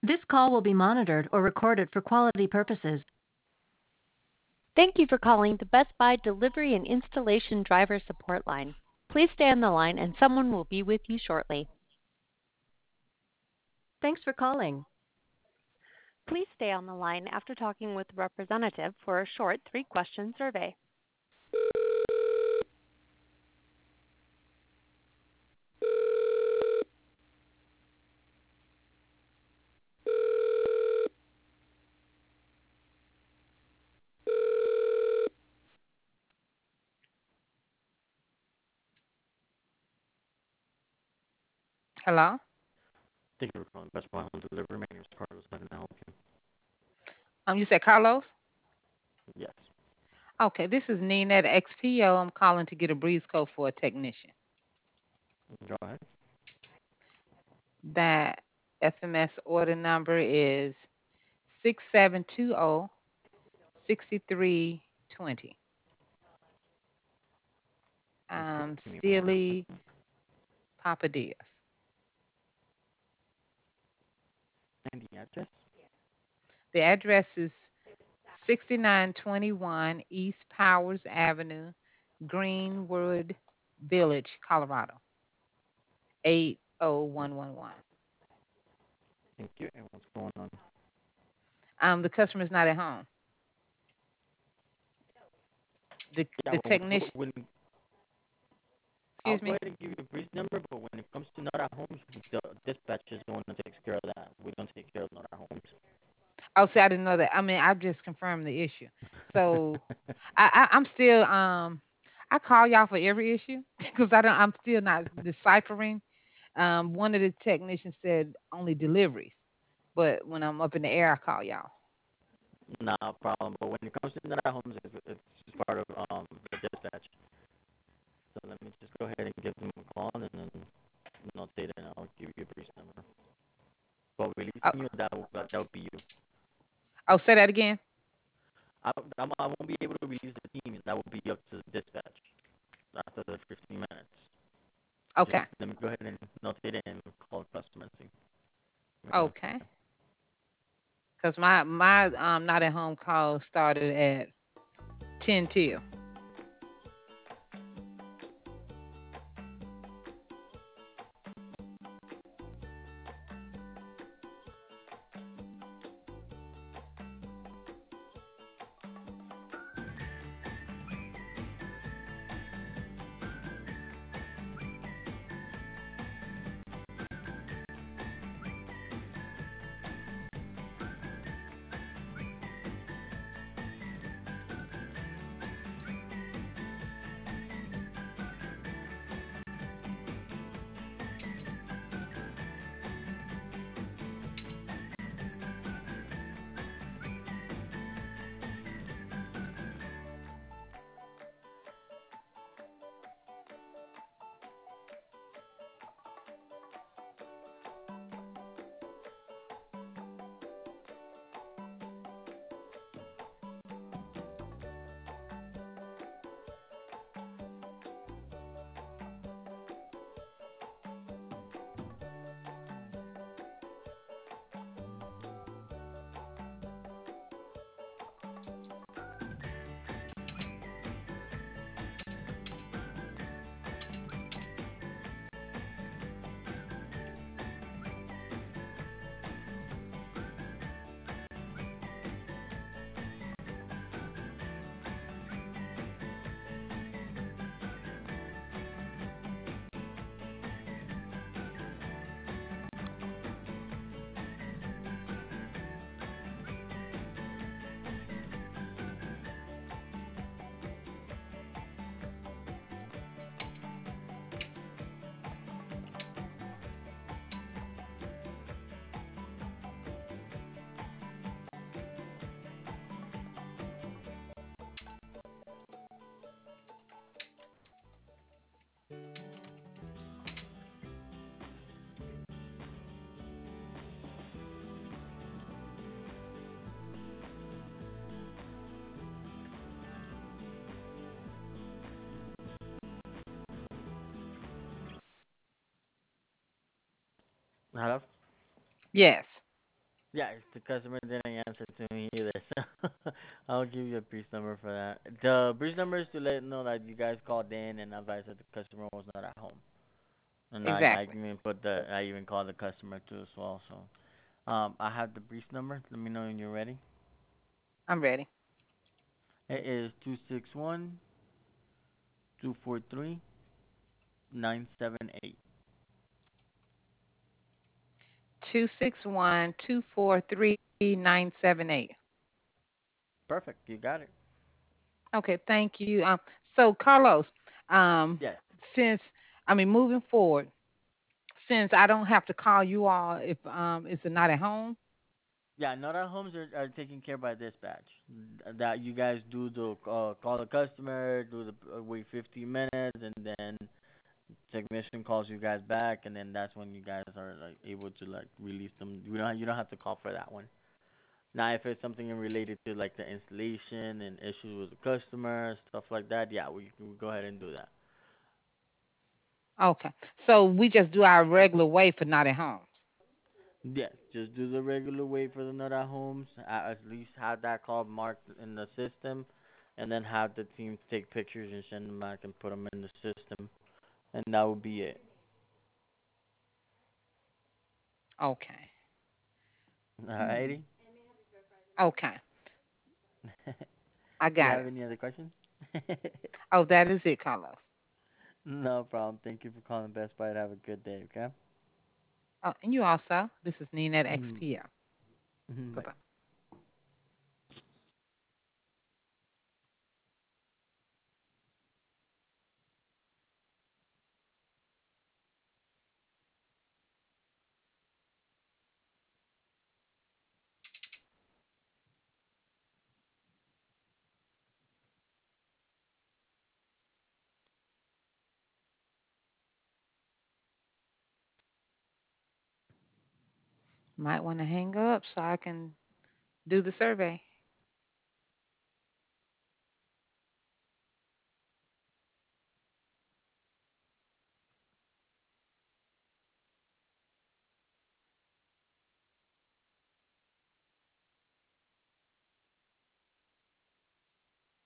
This call will be monitored or recorded for quality purposes. Thank you for calling the Best Buy Delivery and Installation Driver Support Line. Please stay on the line and someone will be with you shortly. Thanks for calling. Please stay on the line after talking with the representative for a short 3-question survey. Hello? Thank you for calling Best Buy Home Delivery. My name is Carlos. How can I help you? You said Carlos? Yes. Okay, this is Nina at XPO. I'm calling to get a breeze code for a technician. Go ahead. That FMS order number is 6720 6320. Okay. Give me one Steely second. Papadillas. And the address? The address is 6921 East Powers Avenue, Greenwood Village, Colorado, 80111. Thank you. And what's going on? The customer's not at home. The Yeah, the technician, I'll excuse go me. ahead and give you a brief number, but when it comes to not at homes, the dispatch is the one that takes care of that. We don't take care of not at homes. Oh, see, I didn't know that. I mean, I've just confirmed the issue. So I'm still I call y'all for every issue because I'm still not deciphering. One of the technicians said only deliveries, but when I'm up in the air, I call y'all. Not a problem. But when it comes to not at homes, it's part of the dispatch. So let me just go ahead and give them a call and then notate it and I'll give you a brief number. But Oh, releasing you, that would be you. oh, say that again. I won't be able to release the team. That will be up to the dispatch after the 15 minutes. Just Okay, let me go ahead and notate it and call customer and see. Give me one okay. second. Cause my not at home call started at 10 till. Hello? Yes. Yeah, the customer didn't answer to me either, so I'll give you a brief number for that. The brief number is to let know that you guys called in and advised that the customer was not at home. And I Exactly. even I even called the customer too as well. So I have the brief number. Let me know when you're ready. I'm ready. It is 261-243-978. 261-243-978. Perfect. You got it. Okay, thank you. So Carlos, um, Yes. since I mean moving forward, since I don't have to call you all if it's not at home. Yeah, Nora homes are taken care by dispatch. That you guys do the call the customer, do the wait 15 minutes, and then technician calls you guys back, and then that's when you guys are like able to like release them. You don't have to call for that one. Now, if it's something related to like the installation and issues with the customer, stuff like that, yeah, we can go ahead and do that. Okay, so we just do our regular way for not at homes. Yes, just do the regular way for the Nora homes. At least have that call marked in the system, and then have the team take pictures and send them back and put them in the system, and that would be it. Okay. Hmm. Alrighty. Okay, I Do you got have it. any other questions? Oh, that is it, Carlos. No problem. Thank you for calling Best Buy. Have a good day. Okay. Oh, and you also. This is Nina at Mhm. XPO. Mhm. Bye Bye. bye. Might want to hang up so I can do the survey.